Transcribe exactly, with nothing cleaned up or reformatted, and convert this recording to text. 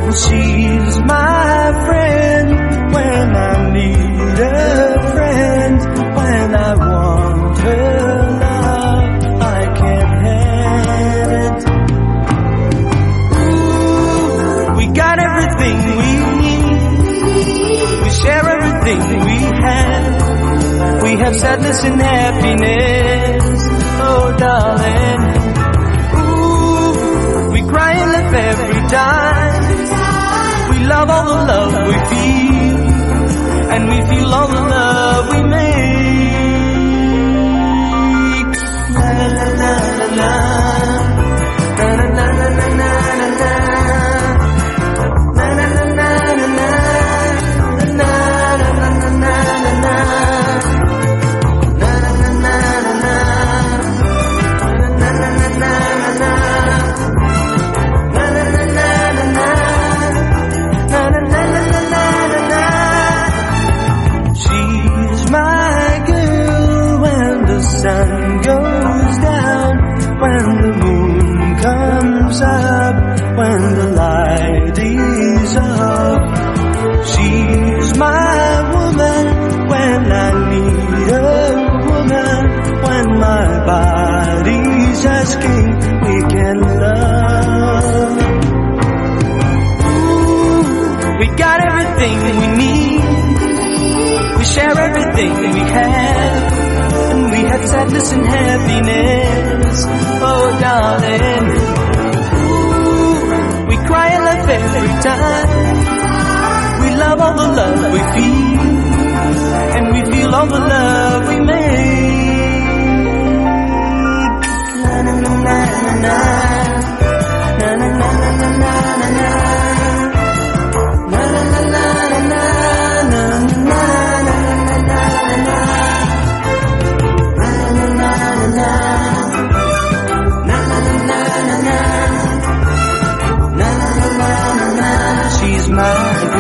She's my friend when I need a friend. When I want her love, I can't have it. Ooh, we got everything we need. We share everything we have. We have sadness and happiness, oh darling. Ooh, we cry and laugh every time. We love all the love we feel, and we feel all the love we make. La la la la la, la la la la la la, la la la la la la, la la la la la. Sun goes down when the moon comes up, when the light is off. She's my woman when I need a woman, when my body's asking we can love. Ooh, we got everything we need. We share everything we have. We have sadness and happiness, oh darling. Ooh, we cry and laugh every time. We love all the love we feel, and we feel all the love we make. Na na na na na, na na na na na na na, na na na na na na na. She's my